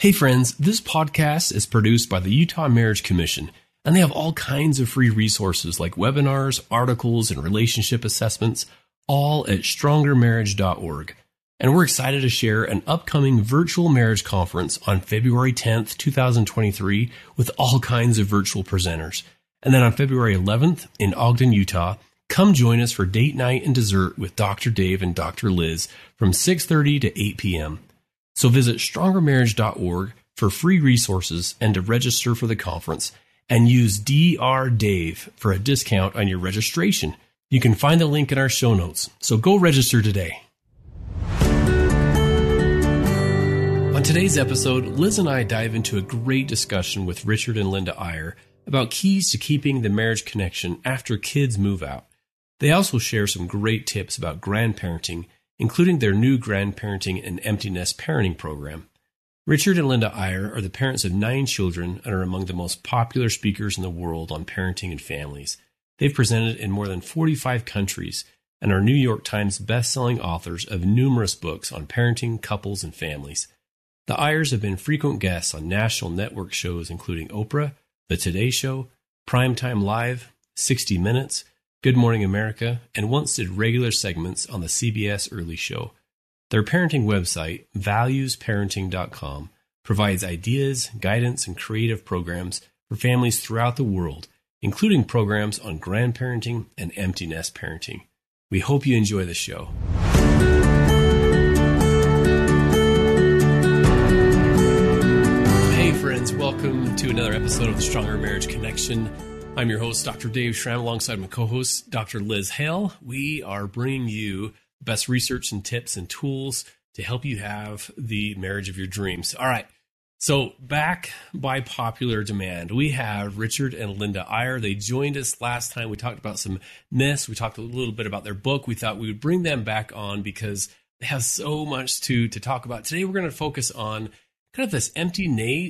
Hey friends, this podcast is produced by the Utah Marriage Commission, and they have all kinds of free resources like webinars, articles, and relationship assessments, all at strongermarriage.org. And we're excited to share an upcoming virtual marriage conference on February 10th, 2023 with all kinds of virtual presenters. And then on February 11th in Ogden, Utah, come join us for date night and dessert with Dr. Dave and Dr. Liz from 6:30 to 8 p.m. So visit strongermarriage.org for free resources and to register for the conference, and use DR Dave for a discount on your registration. You can find the link in our show notes, so go register today. On today's episode, Liz and I dive into a great discussion with Richard and Linda Iyer about keys to keeping the marriage connection after kids move out. They also share some great tips about grandparenting, including their new grandparenting and empty nest parenting program. Richard and Linda Iyer are the parents of 9 children and are among the most popular speakers in the world on parenting and families. They've presented in more than 45 countries and are New York Times best-selling authors of numerous books on parenting, couples, and families. The Iyers have been frequent guests on national network shows including Oprah, The Today Show, Primetime Live, 60 Minutes, Good Morning America, and once did regular segments on the CBS Early Show. Their parenting website, valuesparenting.com, provides ideas, guidance, and creative programs for families throughout the world, including programs on grandparenting and empty nest parenting. We hope you enjoy the show. Hey friends, welcome to another episode of the Stronger Marriage Connection. I'm your host, Dr. Dave Schramm, alongside my co-host, Dr. Liz Hale. We are bringing you the best research and tips and tools to help you have the marriage of your dreams. All right, so back by popular demand, we have Richard and Linda Iyer. They joined us last time. We talked about some myths. We talked a little bit about their book. We thought we would bring them back on because they have so much to talk about. Today, we're going to focus on kind of this empty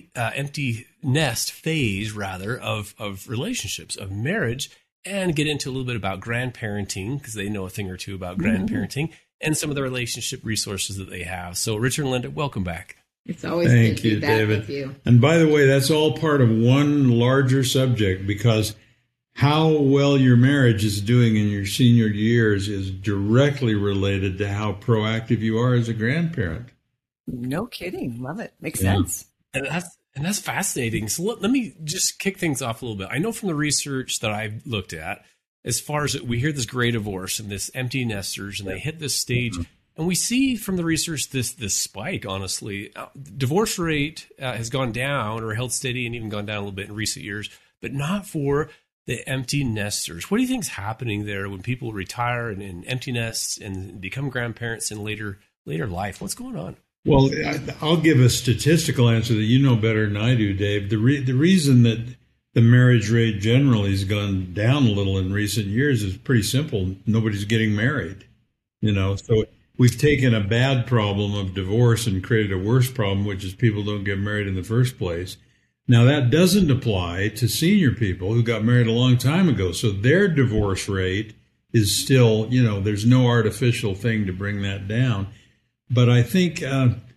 nest phase, rather, of relationships, of marriage, and get into a little bit about grandparenting, because they know a thing or two about grandparenting, and some of the relationship resources that they have. So, Richard and Linda, welcome back. It's always good to be back David. with you. And by the way, that's all part of one larger subject, because how well your marriage is doing in your senior years is directly related to how proactive you are as a grandparent. No kidding. Love it. Makes sense. And that's fascinating. So let me just kick things off a little bit. I know from the research that I've looked at, as far as we hear this gray divorce and this empty nesters, and they hit this stage, and we see from the research this spike, honestly. Divorce rate has gone down or held steady and even gone down a little bit in recent years, but not for the empty nesters. What do you think is happening there when people retire and in empty nests and become grandparents in later life? What's going on? Well, I'll give a statistical answer that you know better than I do, Dave. The reason that the marriage rate generally has gone down a little in recent years is pretty simple. Nobody's getting married, So we've taken a bad problem of divorce and created a worse problem, which is people don't get married in the first place. Now, that doesn't apply to senior people who got married a long time ago. So their divorce rate is still, there's no artificial thing to bring that down. But I think,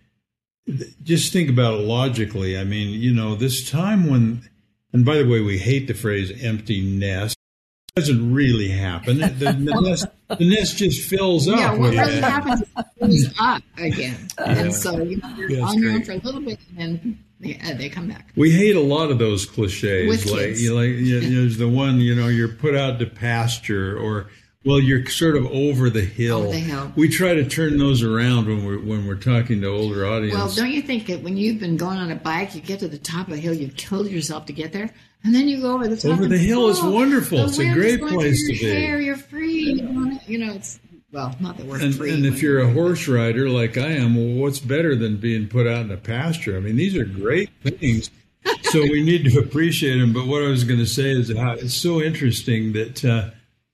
just think about it logically. I mean, this time when, and by the way, we hate the phrase empty nest. It doesn't really happen. The nest just fills up. Yeah, what really happens is it fills up again. And so you're on your own for a little bit, and then they come back. We hate a lot of those cliches. With kids. There's the one, you're put out to pasture, or, well, you're sort of over the hill. Over the hill. We try to turn those around when we're talking to older audience. Well, don't you think that when you've been going on a bike, you get to the top of the hill, you've killed yourself to get there, and then you go over the top. Over the hill is wonderful. It's a great place to be. Hair, you're free. It's not that we're free. And if you're a horse rider like I am, well, what's better than being put out in a pasture? I mean, these are great things. So we need to appreciate them. But what I was going to say is how it's so interesting that.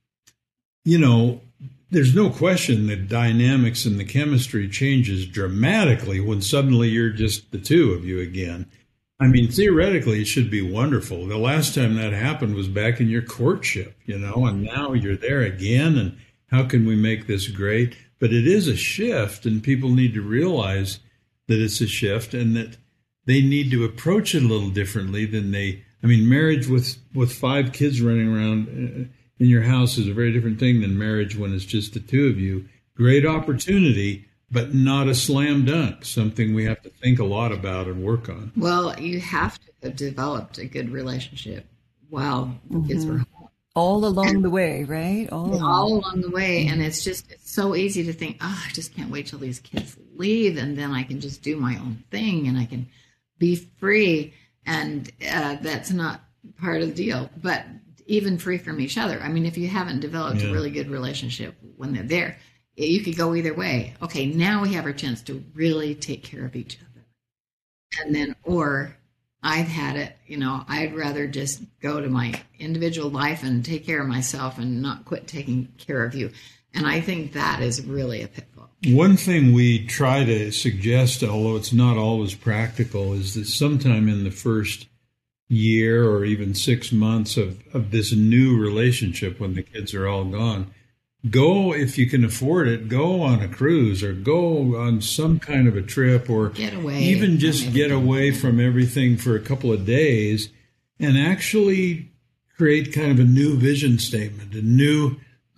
There's no question that dynamics and the chemistry changes dramatically when suddenly you're just the two of you again. I mean, theoretically, it should be wonderful. The last time that happened was back in your courtship, and now you're there again. And how can we make this great? But it is a shift, and people need to realize that it's a shift, and that they need to approach it a little differently than marriage with 5 kids running around in your house is a very different thing than marriage when it's just the two of you. Great opportunity, but not a slam dunk, something we have to think a lot about and work on. Well, you have to have developed a good relationship while the kids were home. All along the way, right? All along the way. And it's so easy to think, I just can't wait till these kids leave, and then I can just do my own thing and I can be free. And that's not part of the deal. But even free from each other. I mean, if you haven't developed a really good relationship when they're there, you could go either way. Okay, now we have our chance to really take care of each other. And then, or I've had it, I'd rather just go to my individual life and take care of myself and not quit taking care of you. And I think that is really a pitfall. One thing we try to suggest, although it's not always practical, is that sometime in the first year or even 6 months of this new relationship, when the kids are all gone, go, if you can afford it, go on a cruise or go on some kind of a trip, or get away, even just get away from everything for a couple of days and actually create kind of a new vision statement, a new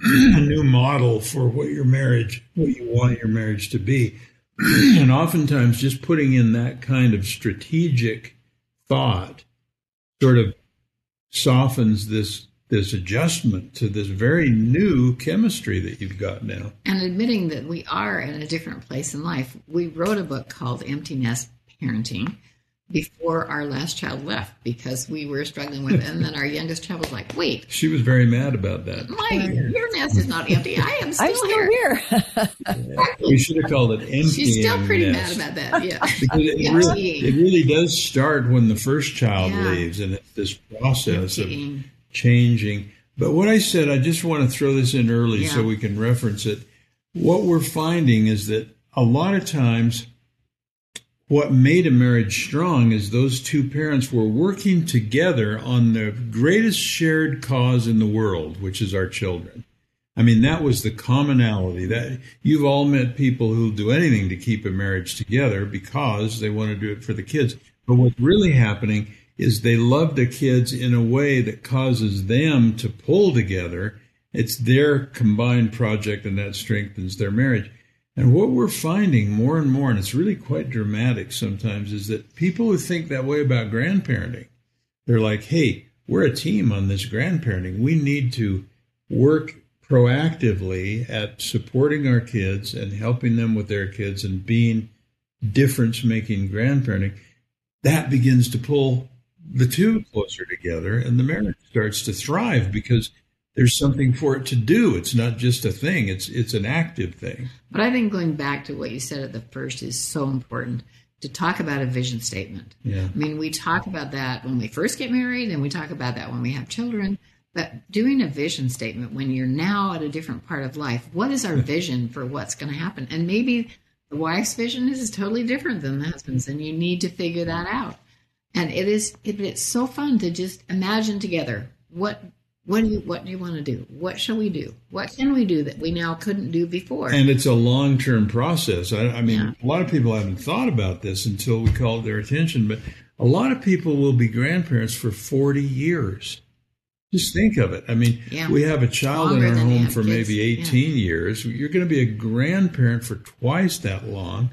model for what you want your marriage to be. And oftentimes just putting in that kind of strategic thought sort of softens this adjustment to this very new chemistry that you've got now. And admitting that we are in a different place in life. We wrote a book called Empty Nest Parenting before our last child left because we were struggling with it. And then our youngest child was like, wait. She was very mad about that. Your nest is not empty. I am still here. Exactly. We should have called it empty. She's still pretty nest. mad about that, yeah. Because it really does start when the first child leaves, and it's this process of changing. But what I said, I just want to throw this in early so we can reference it. What we're finding is that a lot of times what made a marriage strong is those two parents were working together on the greatest shared cause in the world, which is our children. I mean, that was the commonality. That you've all met people who'll do anything to keep a marriage together because they want to do it for the kids. But what's really happening is they love the kids in a way that causes them to pull together. It's their combined project, and that strengthens their marriage. And what we're finding more and more, and it's really quite dramatic sometimes, is that people who think that way about grandparenting, they're like, hey, we're a team on this grandparenting. We need to work proactively at supporting our kids and helping them with their kids and being difference-making grandparenting. That begins to pull the two closer together, and the marriage starts to thrive because there's something for it to do. It's not just a thing. It's an active thing. But I think going back to what you said at the first is so important, to talk about a vision statement. Yeah. I mean, we talk about that when we first get married, and we talk about that when we have children. But doing a vision statement when you're now at a different part of life, what is our vision for what's going to happen? And maybe the wife's vision is totally different than the husband's, and you need to figure that out. And it's so fun to just imagine together what do you want to do? What shall we do? What can we do that we now couldn't do before? And it's a long-term process. I mean, a lot of people haven't thought about this until we called their attention, but a lot of people will be grandparents for 40 years. Just think of it. I mean, we have a child in our home for maybe 18 years. You're going to be a grandparent for twice that long.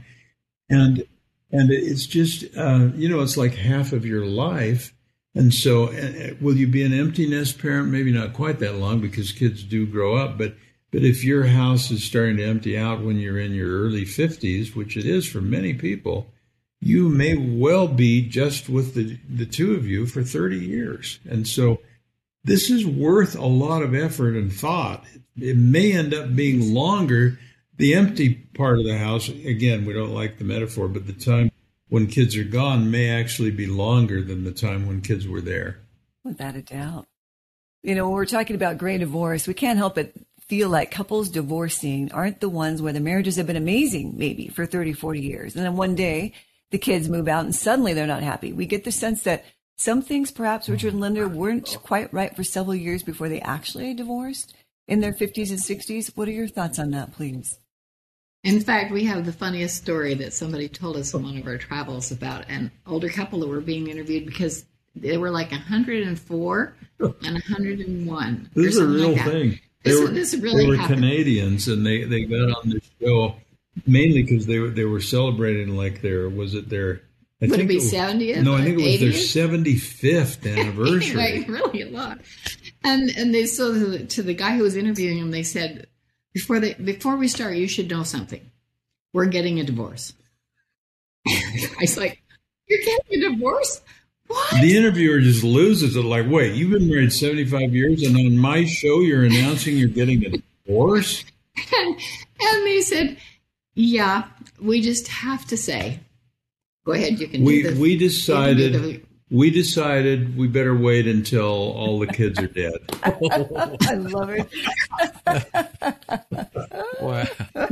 And it's just, it's like half of your life. And so will you be an empty nest parent? Maybe not quite that long because kids do grow up. But if your house is starting to empty out when you're in your early 50s, which it is for many people, you may well be just with the two of you for 30 years. And so this is worth a lot of effort and thought. It may end up being longer. The empty part of the house, again, we don't like the metaphor, but the time when kids are gone may actually be longer than the time when kids were there. Without a doubt. When we're talking about gray divorce, we can't help but feel like couples divorcing aren't the ones where the marriages have been amazing, maybe for 30, 40 years. And then one day the kids move out and suddenly they're not happy. We get the sense that some things perhaps Richard and Linda weren't quite right for several years before they actually divorced in their 50s and 60s. What are your thoughts on that, please? In fact, we have the funniest story that somebody told us in one of our travels about an older couple that were being interviewed because they were like 104 and 101. This is a real like thing. This really they were happened. Canadians, and they got on the show mainly because they were celebrating like would it be 70th? No, I think it was 80th? their 75th anniversary. Anyway, really a lot. And they to the guy who was interviewing him, they said, before we start, you should know something. We're getting a divorce. The guy's like, you're getting a divorce? What? The interviewer just loses it. Like, wait, you've been married 75 years, and on my show, you're announcing you're getting a divorce? And they said, yeah, we just have to say. Go ahead, you can do this. We decided we better wait until all the kids are dead. I love it. Wow.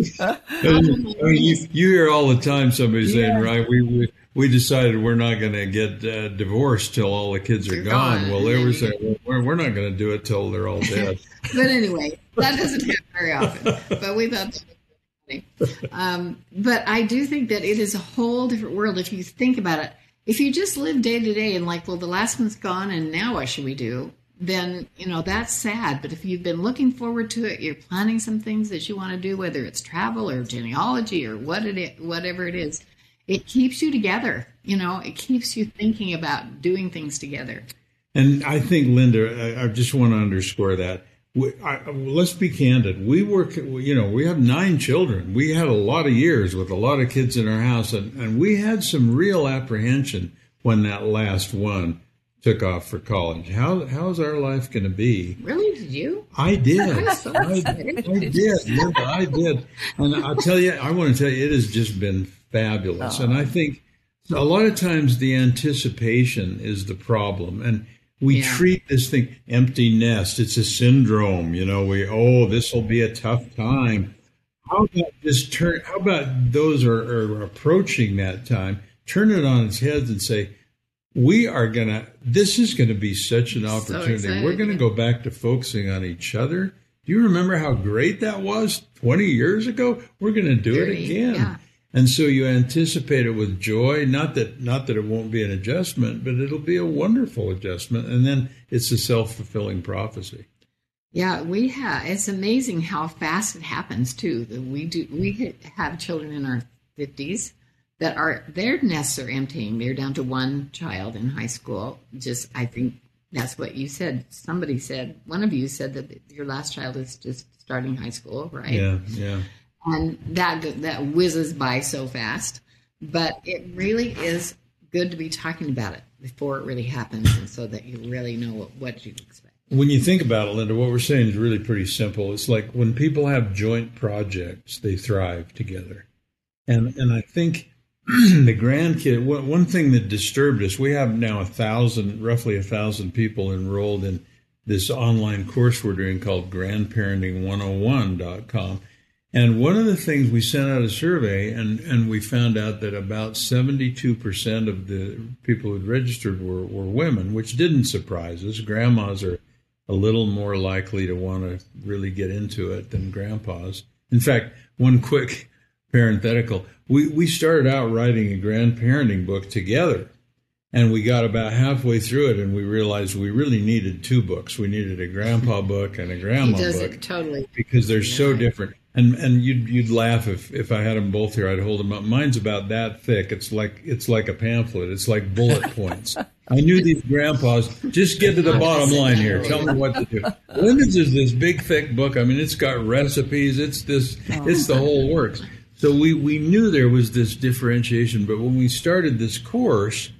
I mean, you hear all the time somebody saying, right, we decided we're not going to get divorced till all the kids are gone. Well, they were saying, well, we're not going to do it till they're all dead. But anyway, that doesn't happen very often. But we thought that was funny. But I do think that it is a whole different world if you think about it. If you just live day to day and like, well, the last one's gone and now what should we do? Then, that's sad. But if you've been looking forward to it, you're planning some things that you want to do, whether it's travel or genealogy or whatever it is, it keeps you together. It keeps you thinking about doing things together. And I think, Linda, I just want to underscore that. Let's be candid. We have 9 children. We had a lot of years with a lot of kids in our house, and we had some real apprehension when that last one took off for college. How's our life going to be? Really? Did you? I did. I'm so excited. I did, Linda. I did. And I want to tell you, it has just been fabulous. And I think a lot of times the anticipation is the problem. And we treat this thing empty nest. It's a syndrome. This will be a tough time. How about those are approaching that time, turn it on its head and say, this is going to be such an opportunity. So we're going to go back to focusing on each other. Do you remember how great that was 20 years ago? We're going to do it again. Yeah. And so you anticipate it with joy, not that it won't be an adjustment, but it'll be a wonderful adjustment. And then it's a self-fulfilling prophecy. Yeah, it's amazing how fast it happens too. We have children in our 50s that their nests are emptying. They're down to one child in high school. I think that's what you said. Somebody said, one of you said that your last child is just starting high school, right? Yeah. And that whizzes by so fast. But it really is good to be talking about it before it really happens, and so that you really know what you expect. When you think about it, Linda, what we're saying is really pretty simple. It's like when people have joint projects, they thrive together. And I think the grandkid, one thing that disturbed us, we have now roughly 1,000 people enrolled in this online course we're doing called grandparenting101.com. And one of the things, we sent out a survey, and we found out that about 72% of the people who'd registered were women, which didn't surprise us. Grandmas are a little more likely to want to really get into it than grandpas. In fact, one quick parenthetical, we started out writing a grandparenting book together, and we got about halfway through it, and we realized we really needed 2 books. We needed a grandpa book and a grandma book. He does it totally. Because they're so different. And you'd laugh if I had them both here. I'd hold them up. Mine's about that thick. It's like a pamphlet. It's like bullet points. I knew these grandpas. Just get to the bottom line here. Tell me what to do. Linda's is this big thick book. I mean, it's got recipes. It's the whole works. So we knew there was this differentiation. But when we started this course,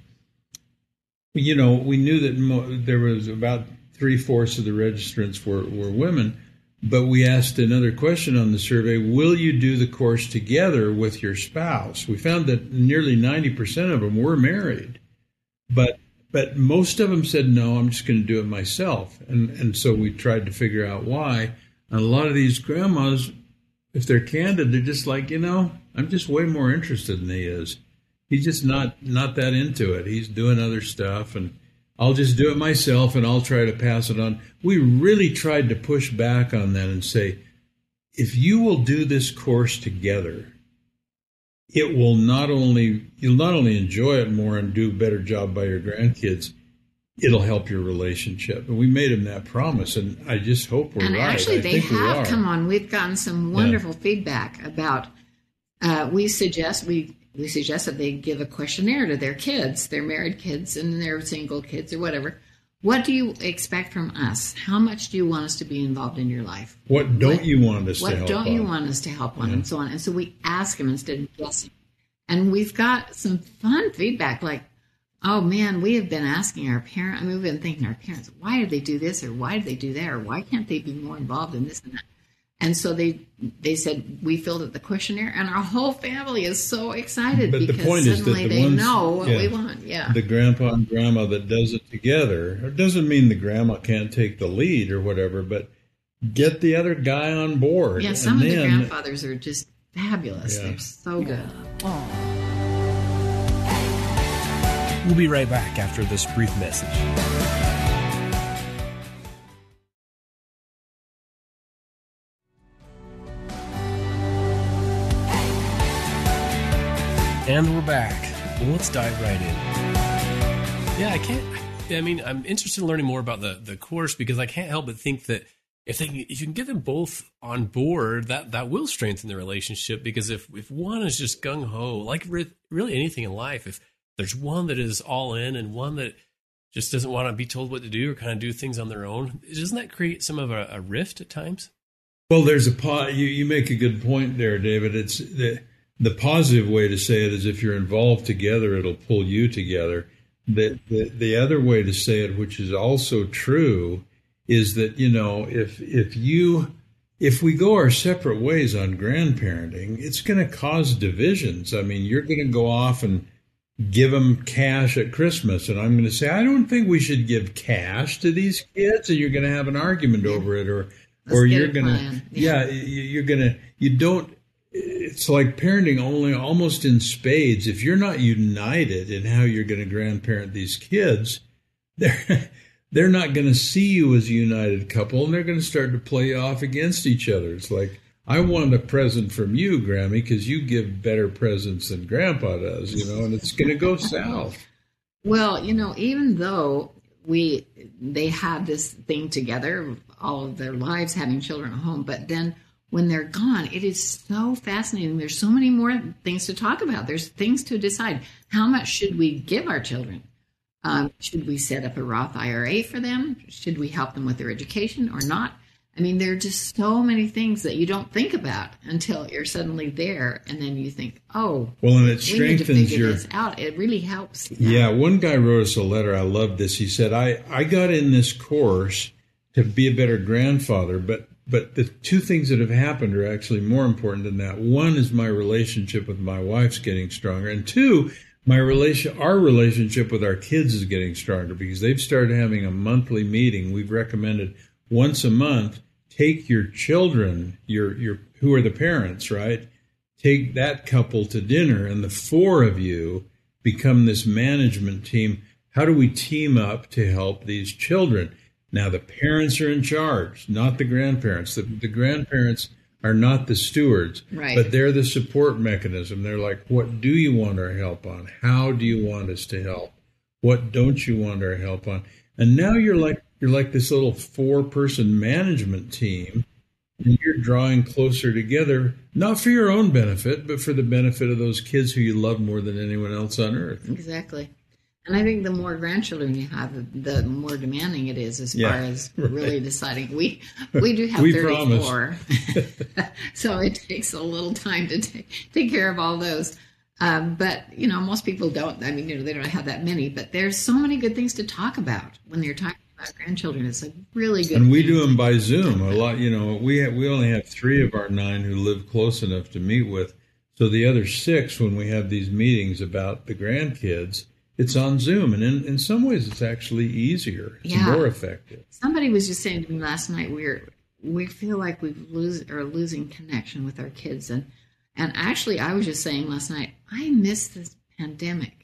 we knew that there was about 3/4 of the registrants were women. But we asked another question on the survey, will you do the course together with your spouse? We found that nearly 90% of them were married. But most of them said, no, I'm just going to do it myself. And so we tried to figure out why. And a lot of these grandmas, if they're candid, they're just like, I'm just way more interested than he is. He's just not that into it. He's doing other stuff, and I'll just do it myself, and I'll try to pass it on. We really tried to push back on that and say, if you will do this course together, you'll not only enjoy it more and do a better job by your grandkids, it'll help your relationship. And we made them that promise, and I just hope we're right. And actually, I they think have come on. We've gotten some wonderful feedback about. We suggest that they give a questionnaire to their kids, their married kids, and their single kids, or whatever. What do you expect from us? How much do you want us to be involved in your life? What don't you want us to help on? What don't you want us to help on, and so on. And so we ask them instead of guessing. And we've got some fun feedback like, oh, man, we have been asking our parents, we've been thinking our parents, why did they do this or why did they do that or why can't they be more involved in this and that? And so they said, we filled out the questionnaire, and our whole family is so excited because the point suddenly is that they know what we want. Yeah. The grandpa and grandma that does it together, it doesn't mean the grandma can't take the lead or whatever, but get the other guy on board. Yeah, some of the grandfathers are just fabulous. Yeah. They're so good. We'll be right back after this brief message. And we're back. Well, let's dive right in. Yeah, I'm interested in learning more about the course because I can't help but think that if you can get them both on board, that will strengthen the relationship. Because if one is just gung ho, like really anything in life, if there's one that is all in and one that just doesn't want to be told what to do or kind of do things on their own, doesn't that create some of a rift at times? Well, there's you make a good point there, David. It's the positive way to say it is if you're involved together, it'll pull you together. The other way to say it, which is also true, is that, if we go our separate ways on grandparenting, it's going to cause divisions. I mean, you're going to go off and give them cash at Christmas, and I'm going to say, I don't think we should give cash to these kids, and you're going to have an argument over it, or you're going to, you're going to, you don't. It's like parenting almost in spades. If you're not united in how you're going to grandparent these kids, they're not going to see you as a united couple, and they're going to start to play off against each other. It's like, I want a present from you, Grammy, because you give better presents than Grandpa does, and it's going to go south. Well, even though they had this thing together all of their lives, having children at home, but then when they're gone, it is so fascinating. There's so many more things to talk about. There's things to decide. How much should we give our children? Should we set up a Roth IRA for them? Should we help them with their education or not? I mean, there are just so many things that you don't think about until you're suddenly there, and then you think, oh, well, and it strengthens we need to figure this out. It really helps. Yeah, one guy wrote us a letter. I love this. He said, I got in this course to be a better grandfather, but the two things that have happened are actually more important than that. One is my relationship with my wife's getting stronger, and two, our relationship with our kids is getting stronger because they've started having a monthly meeting. We've recommended once a month, take your children, your who are the parents, right? Take that couple to dinner, and the four of you become this management team. How do we team up to help these children? Now, the parents are in charge, not the grandparents. The grandparents are not the stewards, right, but they're the support mechanism. They're like, what do you want our help on? How do you want us to help? What don't you want our help on? And now you're like this little 4-person management team, and you're drawing closer together, not for your own benefit, but for the benefit of those kids who you love more than anyone else on earth. Exactly. And I think the more grandchildren you have, the more demanding it is as far as really deciding. We do have 34, so it takes a little time to take care of all those. But, most people don't. I mean, they don't have that many. But there's so many good things to talk about when they're talking about grandchildren. It's a really good. And we do them by Zoom a lot. We only have 3 of our 9 who live close enough to meet with. So the other 6, when we have these meetings about the grandkids, it's on Zoom, and in some ways, it's actually easier. It's more effective. Somebody was just saying to me last night, we feel like we're losing connection with our kids, and actually, I was just saying last night, I miss this pandemic.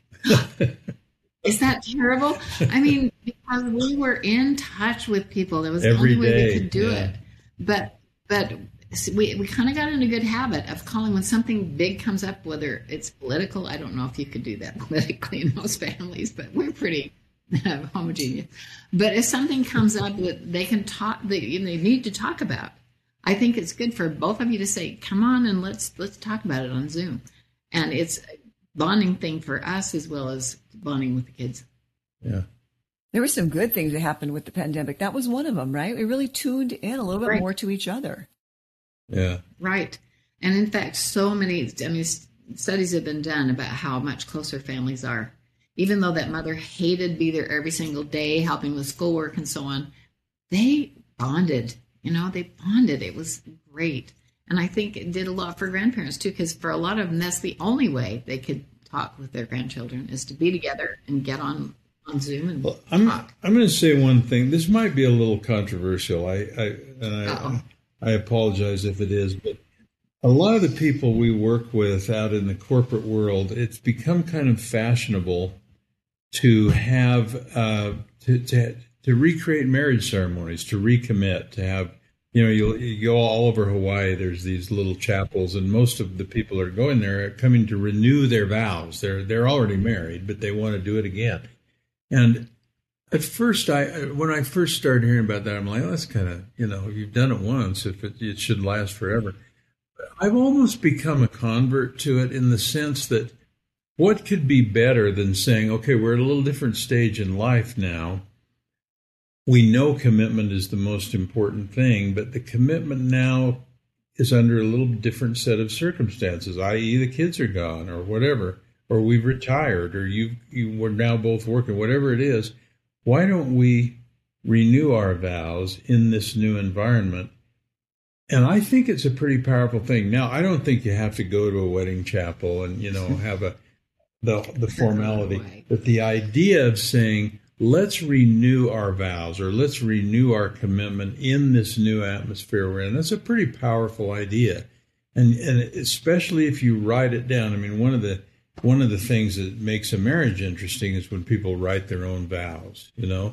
Is that terrible? I mean, because we were in touch with people, that was the only way we could do it. But we kind of got in a good habit of calling when something big comes up, whether it's political. I don't know if you could do that politically in most families, but we're pretty homogeneous. But if something comes up that they can talk, they need to talk about, I think it's good for both of you to say, "Come on and let's talk about it on Zoom." And it's a bonding thing for us as well as bonding with the kids. Yeah. There were some good things that happened with the pandemic. That was one of them, right? We really tuned in a little bit more to each other. Yeah. Right. And in fact, so many, studies have been done about how much closer families are. Even though that mother hated to be there every single day, helping with schoolwork and so on, they bonded. They bonded. It was great. And I think it did a lot for grandparents too, because for a lot of them, that's the only way they could talk with their grandchildren is to be together and get on Zoom and talk. I'm going to say one thing. This might be a little controversial. I apologize if it is, but a lot of the people we work with out in the corporate world, it's become kind of fashionable to have to recreate marriage ceremonies, to recommit, to have. You go all over Hawaii. There's these little chapels, and most of the people are going there are coming to renew their vows. They're already married, but they want to do it again. And at first, when I first started hearing about that, I'm like, oh, that's kind of, you've done it once. If it should last forever. I've almost become a convert to it in the sense that what could be better than saying, okay, we're at a little different stage in life now. We know commitment is the most important thing, but the commitment now is under a little different set of circumstances, i.e. the kids are gone or whatever, or we've retired, or we're now both working, whatever it is. Why don't we renew our vows in this new environment? And I think it's a pretty powerful thing. Now, I don't think you have to go to a wedding chapel and, have the formality, but the idea of saying, let's renew our vows or let's renew our commitment in this new atmosphere we're in. That's a pretty powerful idea. And especially if you write it down. I mean, one of the things that makes a marriage interesting is when people write their own vows,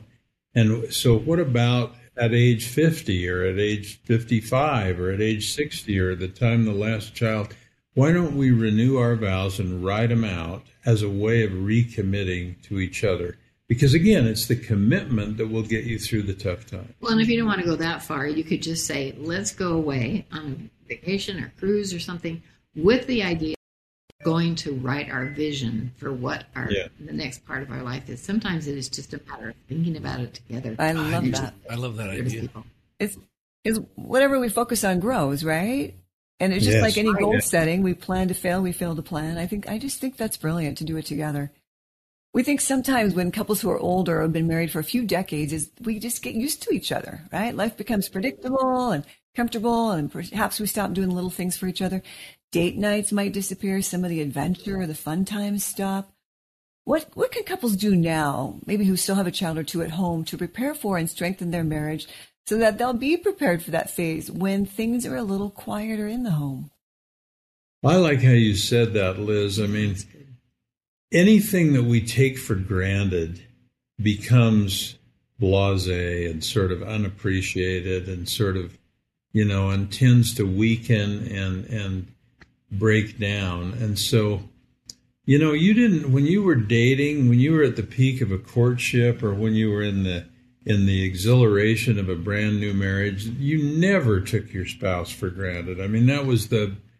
And so what about at age 50 or at age 55 or at age 60 or the time the last child? Why don't we renew our vows and write them out as a way of recommitting to each other? Because, again, it's the commitment that will get you through the tough time. Well, and if you don't want to go that far, you could just say, let's go away on a vacation or cruise or something with the idea of going to write our vision for what the next part of our life is. Sometimes it is just a matter of thinking about it together. I love that. I love that idea. It's whatever we focus on grows, right? And it's just like any goal setting. We plan to fail, we fail to plan. I just think that's brilliant to do it together. We think sometimes when couples who are older have been married for a few decades is we just get used to each other, right? Life becomes predictable and comfortable, and perhaps we stop doing little things for each other. Date nights might disappear. Some of the adventure or the fun times stop. What can couples do now, maybe who still have a child or two at home, to prepare for and strengthen their marriage so that they'll be prepared for that phase when things are a little quieter in the home? I like how you said that, Liz. I mean, anything that we take for granted becomes blasé and sort of unappreciated and sort of, and tends to weaken and break down. And so, you didn't, when you were dating, when you were at the peak of a courtship or when you were in the exhilaration of a brand new marriage, you never took your spouse for granted. I mean, that was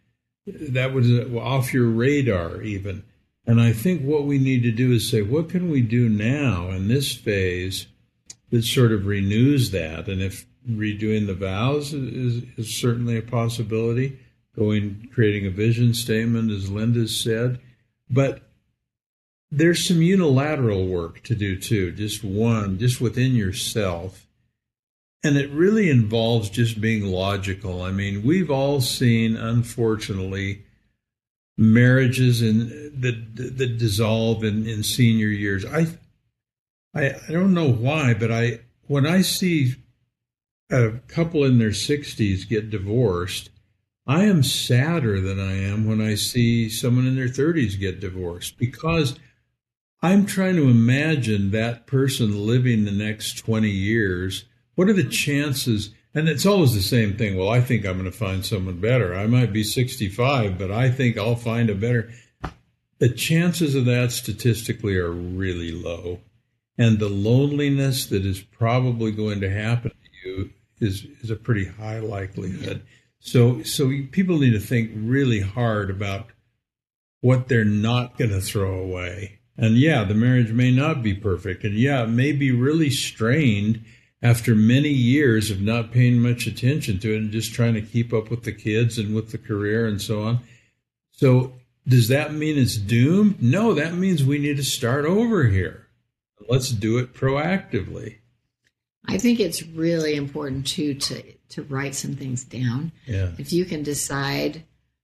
off your radar even. And I think what we need to do is say, what can we do now in this phase that sort of renews that? And if redoing the vows is certainly a possibility, creating a vision statement, as Linda said. But there's some unilateral work to do too, just within yourself. And it really involves just being logical. I mean, we've all seen, unfortunately, marriages that dissolve in senior years. I don't know why, but when I see a couple in their 60s get divorced, I am sadder than I am when I see someone in their 30s get divorced, because I'm trying to imagine that person living the next 20 years. What are the chances? And it's always the same thing. Well, I think I'm going to find someone better. I might be 65, but I think I'll find a better. The chances of that statistically are really low. And the loneliness that is probably going to happen to you is a pretty high likelihood. So people need to think really hard about what they're not going to throw away. And yeah, the marriage may not be perfect. And yeah, it may be really strained after many years of not paying much attention to it and just trying to keep up with the kids and with the career and so on. So does that mean it's doomed? No, that means we need to start over here. Let's do it proactively. I think it's really important, too, to write some things down. Yeah. If you can decide,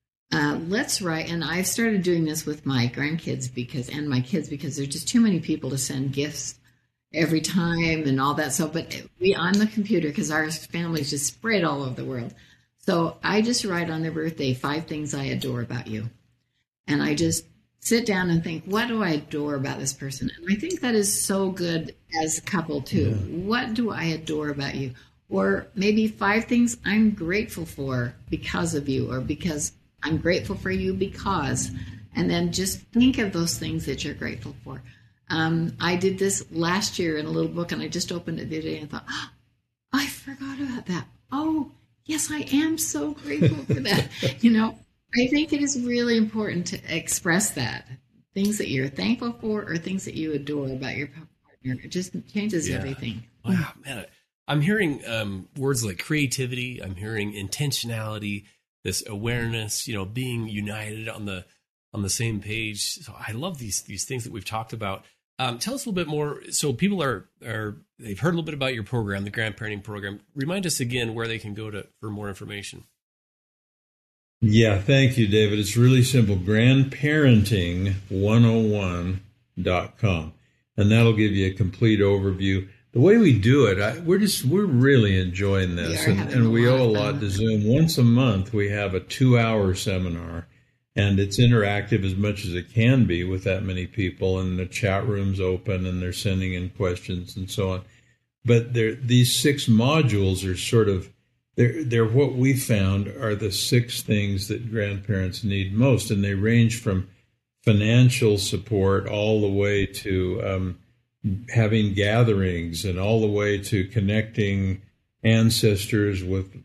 let's write, and I've started doing this with my grandkids and my kids because there's just too many people to send gifts every time and all that. So, but we on the computer, because our family's just spread all over the world. So I just write on their birthday 5 things I adore about you. And I just sit down and think, what do I adore about this person? And I think that is so good as a couple, too. Yeah. What do I adore about you? Or maybe 5 things I'm grateful for because of you, or because I'm grateful for you because. And then just think of those things that you're grateful for. I did this last year in a little book, and I just opened it the other day and thought, oh, I forgot about that. Oh, yes, I am so grateful for that. I think it is really important to express that. Things that you're thankful for or things that you adore about your partner. It just changes everything. Wow, man. I'm hearing words like creativity. I'm hearing intentionality, this awareness, being united on the same page. So I love these things that we've talked about. Tell us a little bit more. So people they've heard a little bit about your program, the grandparenting program. Remind us again where they can go for more information. Yeah, thank you, David. It's really simple. Grandparenting101.com. And that'll give you a complete overview. The way we do it, we're really enjoying this. And we owe a lot to Zoom. Once a month, we have a 2-hour seminar. And it's interactive as much as it can be with that many people, and the chat room's open, and they're sending in questions and so on. But these 6 modules are sort of, they're what we found are the 6 things that grandparents need most, and they range from financial support all the way to having gatherings, and all the way to connecting ancestors with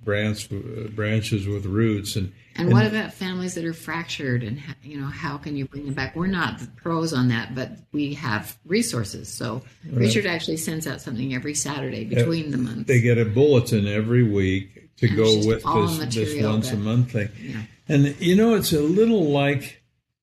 branches with roots. And what about families that are fractured, and how can you bring them back? We're not the pros on that, but we have resources. So Richard actually sends out something every Saturday between the months. They get a bulletin every week to go with this once a month thing. Yeah. And it's a little like,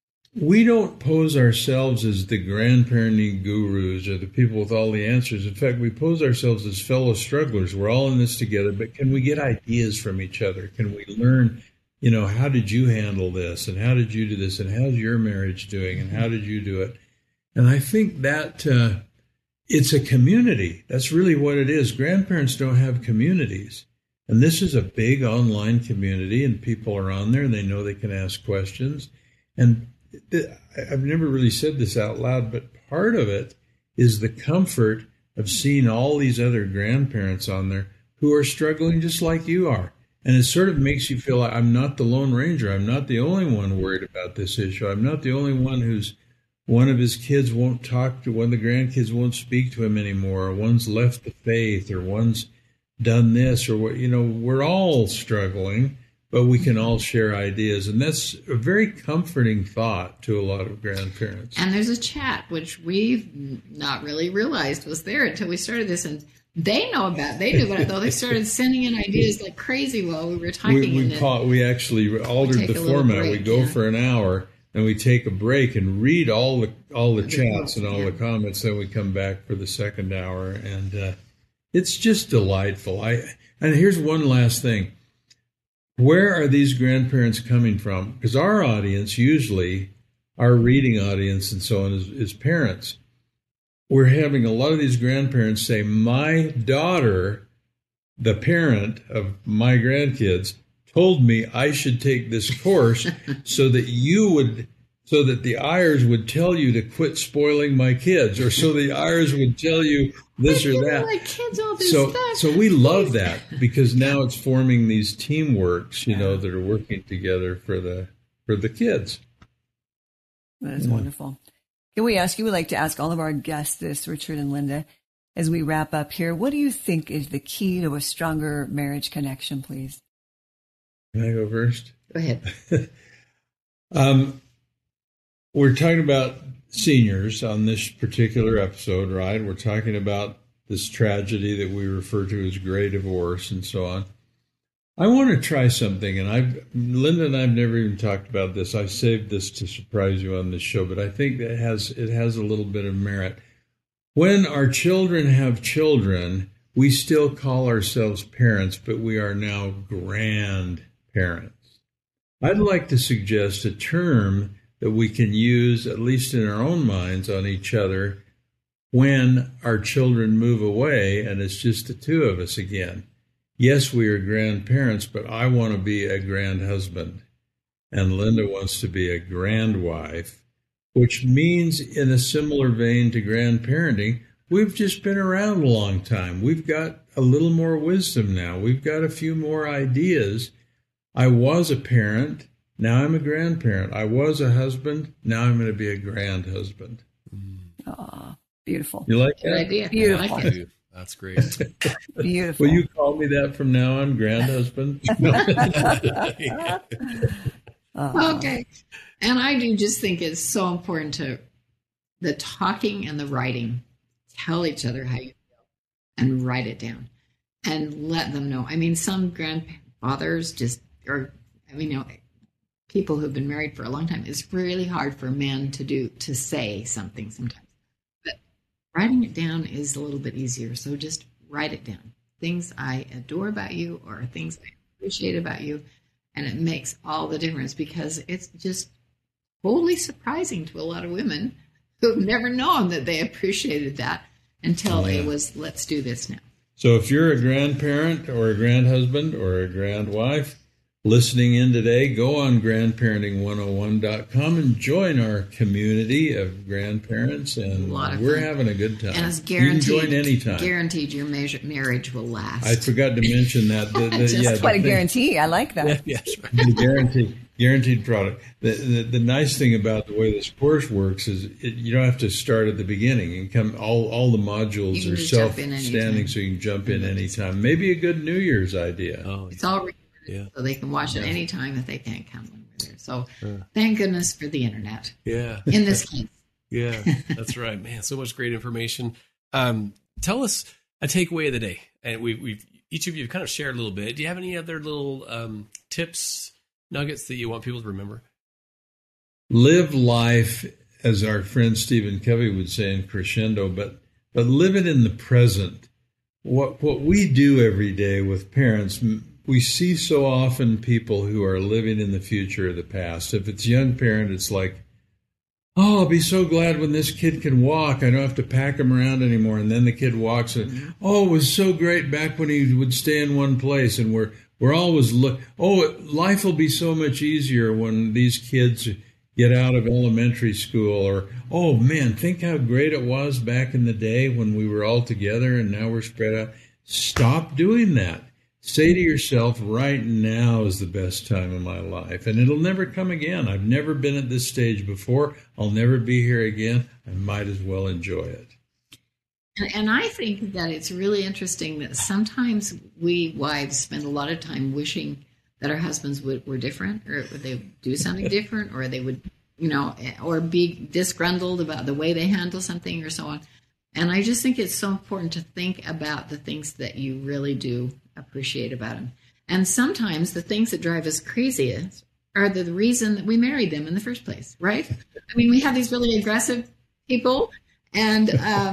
we don't pose ourselves as the grandparenting gurus or the people with all the answers. In fact, we pose ourselves as fellow strugglers. We're all in this together, but can we get ideas from each other? Can we learn, how did you handle this? And how did you do this? And how's your marriage doing? And how did you do it? And I think that it's a community. That's really what it is. Grandparents don't have communities. And this is a big online community, and people are on there, and they know they can ask questions. And I've never really said this out loud, but part of it is the comfort of seeing all these other grandparents on there who are struggling just like you are. And it sort of makes you feel like I'm not the Lone Ranger. I'm not the only one worried about this issue. I'm not the only one who's one of his kids won't talk to, one of the grandkids won't speak to him anymore, or one's left the faith, or one's done this, or what, we're all struggling. But we can all share ideas. And that's a very comforting thought to a lot of grandparents. And there's a chat, which we've not really realized was there until we started this. And they knew about it, though. They started sending in ideas like crazy while we were typing. We actually altered the format. We go for an hour, and we take a break and read all the chats and all the comments. Then we come back for the second hour. And it's just delightful. And here's one last thing. Where are these grandparents coming from? Because our audience, usually our reading audience and so on, is parents. We're having a lot of these grandparents say, my daughter, the parent of my grandkids, told me I should take this course so that you would so that the Ayers would tell you to quit spoiling my kids, or so the Ayers would tell you this or that. Like kids all this So, stuff. so we love that because now it's forming these teamworks, that are working together for the kids. That is wonderful. Can we ask you? We like to ask all of our guests this, Richard and Linda, as we wrap up here. What do you think is the key to a stronger marriage connection, please? Can I go first? Go ahead. We're talking about seniors on this particular episode, right? We're talking about this tragedy that we refer to as gray divorce and so on. I want to try something, and Linda and I have never even talked about this. I saved this to surprise you on this show, but I think that it has a little bit of merit. When our children have children, we still call ourselves parents, but we are now grandparents. I'd like to suggest a term that we can use, at least in our own minds, on each other when our children move away and it's just the two of us again. Yes, we are grandparents, but I want to be a grand husband, and Linda wants to be a grand wife, which means, in a similar vein to grandparenting, we've just been around a long time. We've got a little more wisdom now. We've got a few more ideas. I was a parent. Now I'm a grandparent. I was a husband. Now I'm going to be a grand husband. Oh, beautiful. You like that? Good idea. Beautiful. I like it. That's great. Beautiful. Will you call me that from now on, grand husband? Okay. And I do just think it's so important to the talking and the writing. Tell each other how you feel and write it down and let them know. I mean, some grandfathers people who've been married for a long time, it's really hard for men to say something sometimes. But writing it down is a little bit easier. So just write it down. Things I adore about you or things I appreciate about you. And it makes all the difference because it's just totally surprising to a lot of women who've never known that they appreciated that until it was, let's do this now. So if you're a grandparent or a grandhusband or a grandwife listening in today, go on grandparenting101.com and join our community of grandparents, and we're having a good time. And it's guaranteed. You can join anytime. Guaranteed your marriage will last. I forgot to mention that. That's quite a guarantee. I like that. Yes, right. The guaranteed product. The nice thing about the way this course works is you don't have to start at the beginning. You can come. All the modules are self-standing, so you can jump in anytime. Maybe a good New Year's idea. Oh, it's all recorded, so they can watch it anytime if they can't come when we're there. So thank goodness for the internet. Yeah. In this case. Yeah, that's right, man. So much great information. Tell us a takeaway of the day, and we've each of you have kind of shared a little bit. Do you have any other little tips, nuggets that you want people to remember? Live life, as our friend Stephen Covey would say in Crescendo, but live it in the present. What we do every day with parents, we see so often people who are living in the future or the past. If it's a young parent, it's like, oh, I'll be so glad when this kid can walk. I don't have to pack him around anymore. And then the kid walks and, oh, it was so great back when he would stay in one place. And we're always life will be so much easier when these kids get out of elementary school. Or, oh, man, think how great it was back in the day when we were all together and now we're spread out. Stop doing that. Say to yourself, right now is the best time of my life, and it'll never come again. I've never been at this stage before. I'll never be here again. I might as well enjoy it. And I think that it's really interesting that sometimes we wives spend a lot of time wishing that our husbands were different, or they would do something different, or they would, or be disgruntled about the way they handle something or so on. And I just think it's so important to think about the things that you really do appreciate about them. And sometimes the things that drive us craziest are the reason that we married them in the first place, right? I mean, we have these really aggressive people, and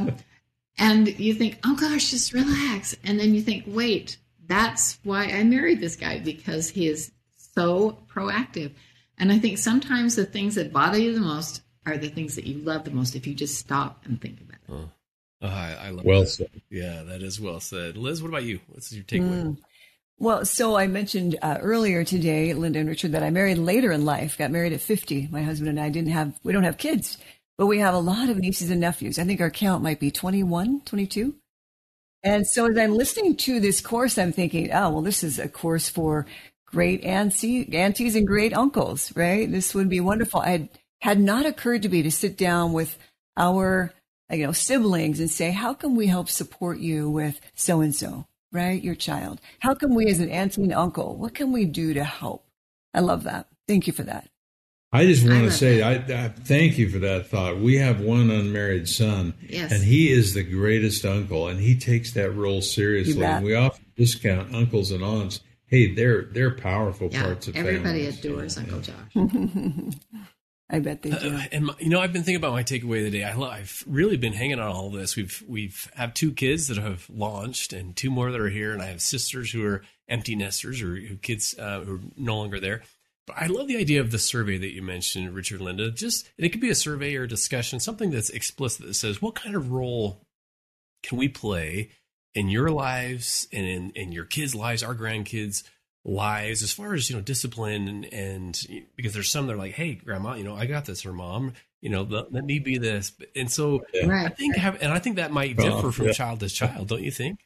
you think, oh gosh, just relax. And then you think, wait, that's why I married this guy, because he is so proactive. And I think sometimes the things that bother you the most are the things that you love the most if you just stop and think about it. I love well that. said. Yeah, that is well said. Liz, what about you? What's your takeaway? Well, so I mentioned earlier today, Linda and Richard, that I married later in life, got married at 50. My husband and I we don't have kids, but we have a lot of nieces and nephews. I think our count might be 21, 22. And so as I'm listening to this course, I'm thinking, oh, well, this is a course for great aunties and great uncles, right? This would be wonderful. Had not occurred to me to sit down with our siblings and say, how can we help support you with so-and-so, right? Your child. How can we as an auntie and uncle, what can we do to help? I love that. Thank you for that. I just want to say, I thank you for that thought. We have one unmarried son, yes, and he is the greatest uncle, and he takes that role seriously. And we often discount uncles and aunts. Hey, they're powerful parts of everybody families. adores Uncle Josh. I bet they do. And I've been thinking about my takeaway of the day. I've really been hanging on all this. We've have 2 kids that have launched, and 2 more that are here, and I have sisters who are empty nesters or kids who are no longer there. But I love the idea of the survey that you mentioned, Richard and Linda. It could be a survey or a discussion, something that's explicit that says, what kind of role can we play in your lives and in your kids' lives, our grandkids' lives, as far as, discipline and because there's some that are like, hey, grandma, I got this, or mom, let me be this. And so right. I think that might differ from child to child, don't you think?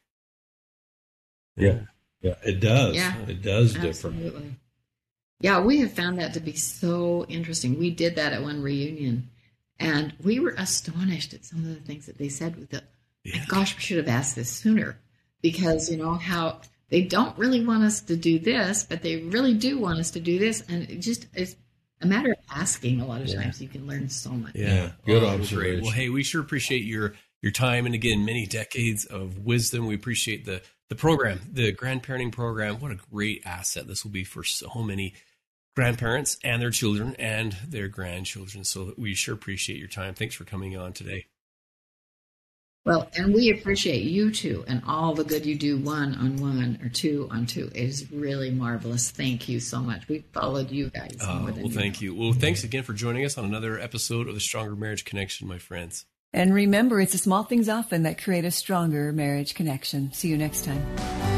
Yeah, it does. Yeah, it does absolutely. differ. Yeah, we have found that to be so interesting. We did that at one reunion, and we were astonished at some of the things that they said. Gosh, we should have asked this sooner, because how they don't really want us to do this, but they really do want us to do this, and it's a matter of asking. A lot of times, you can learn so much. Yeah, good observation. Well, hey, we sure appreciate your time, and again, many decades of wisdom. We appreciate the program, the grandparenting program. What a great asset this will be for so many grandparents and their children and their grandchildren. So we sure appreciate your time. Thanks for coming on today. Well, and we appreciate you too, and all the good you do 1-on-1 or 2-on-2. It is really marvelous. Thank you so much. We followed you guys more than thank you. Well, thanks again for joining us on another episode of the Stronger Marriage Connection, my friends. And remember, it's the small things often that create a stronger marriage connection. See you next time.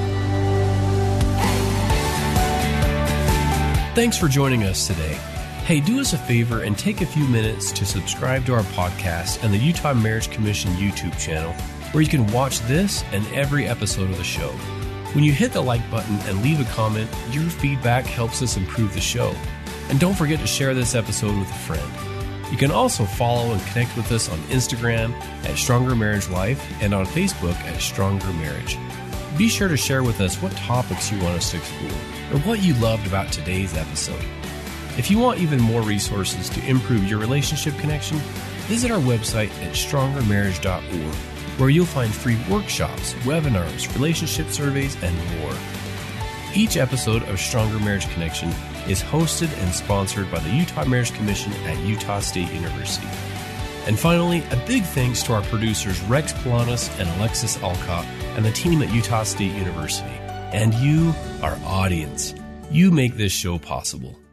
Thanks for joining us today. Hey, do us a favor and take a few minutes to subscribe to our podcast and the Utah Marriage Commission YouTube channel, where you can watch this and every episode of the show. When you hit the like button and leave a comment, your feedback helps us improve the show. And don't forget to share this episode with a friend. You can also follow and connect with us on Instagram at Stronger Marriage Life and on Facebook at Stronger Marriage. Be sure to share with us what topics you want us to explore or what you loved about today's episode. If you want even more resources to improve your relationship connection, visit our website at strongermarriage.org, where you'll find free workshops, webinars, relationship surveys, and more. Each episode of Stronger Marriage Connection is hosted and sponsored by the Utah Marriage Commission at Utah State University. And finally, a big thanks to our producers Rex Polanis and Alexis Alcott and the team at Utah State University. And you, our audience, you make this show possible.